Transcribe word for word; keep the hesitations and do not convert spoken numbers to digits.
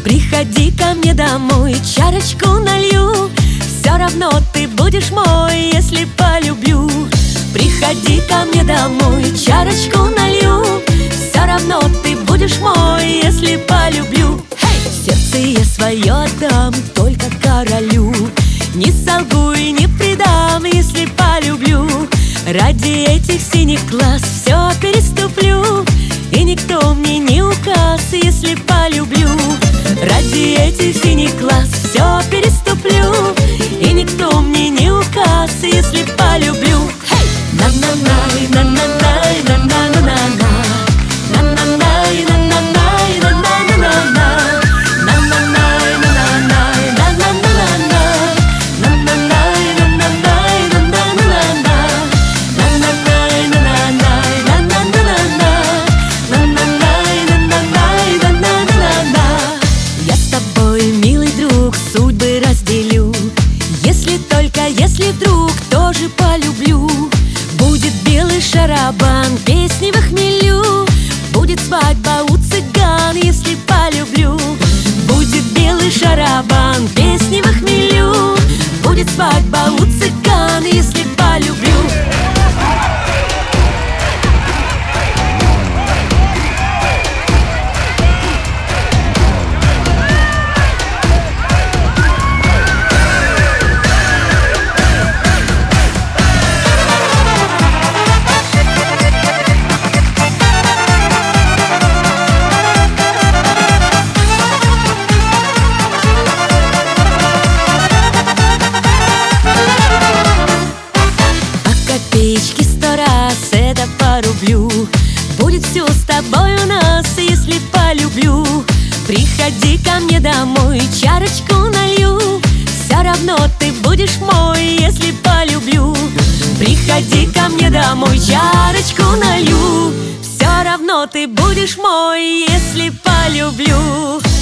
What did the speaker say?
Приходи ко мне домой, чарочку налью. Все равно ты будешь мой, если полюблю. Приходи ко мне домой, чарочку налью. Все равно ты будешь мой, если полюблю. Сердце я свое отдам только королю. Не солгу и не предам, если полюблю. Ради этих синих глаз все переступлю. И никто мне не указ, если полюблю. Ради этих синих глаз все переступлю. И никто мне не указ, если полюблю. На-на-най, на-на-най, на-на-на-на-на. На-на-най, на-на-най, на-на-на-на-на. На-на-най, на-на-най, на-на-на-на-на. На-на-най, на-на-най, на-на-на-на-на. На-на-най, на-на-най, на-на-на-на-на. На-на-най, на-на-най, на-на-на-на. Я с тобой, милый друг, судьбы разделю. Если только, если вдруг тоже полюблю. Будет белый шарабан, песни в хмелю. Будет свадьба у цыган, если полюблю. Будет белый шарабан, песни в хмелю. Будет свадьба у цыган, если полюблю. Копеечки сто раз это порублю. Будет все с тобой у нас, если полюблю. Приходи ко мне домой, чарочку налью. Все равно ты будешь мой, если полюблю. Приходи ко мне домой, чарочку налью. Все равно ты будешь мой, если полюблю.